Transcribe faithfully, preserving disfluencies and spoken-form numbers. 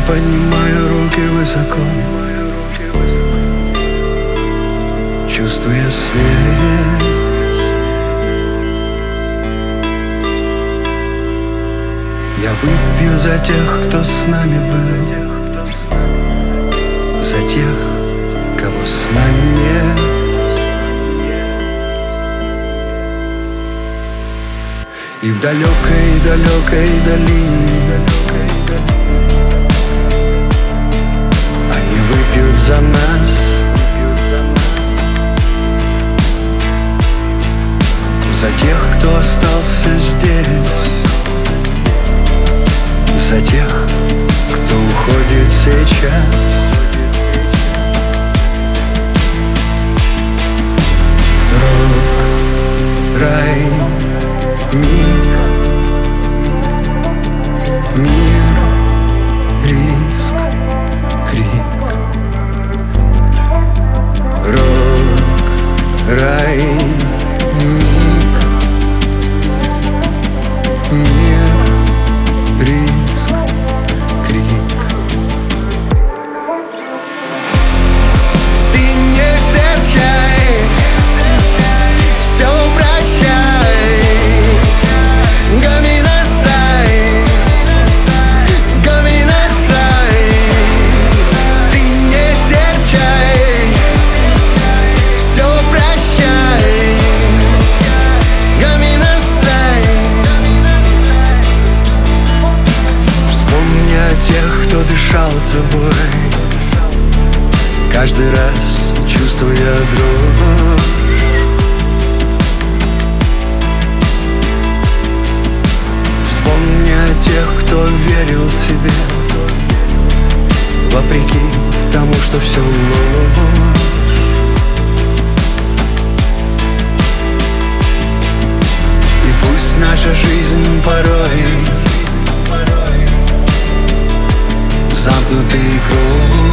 поднимаю руки высоко, чувствуя свет. Я выпью за тех, кто с нами был, за тех, кого с нами нет. И в далекой-далекой долине они выпьют за нас, за тех, кто остался здесь, за тех, кто уходит сейчас. Рок, рай, миг, мир, риск, крик. Рок, рай, миг, мир, риск, крик. Ты не серчай, все прощай, гоминасай, гоминасай. Ты не серчай, все прощай, гоминасай. Вспомни о тех, кто дышал тобой, каждый раз чувствуя дрожь. Вспомни о тех, кто верил тебе, вопреки тому, что все ложь. И пусть наша жизнь порой замкнутый круг,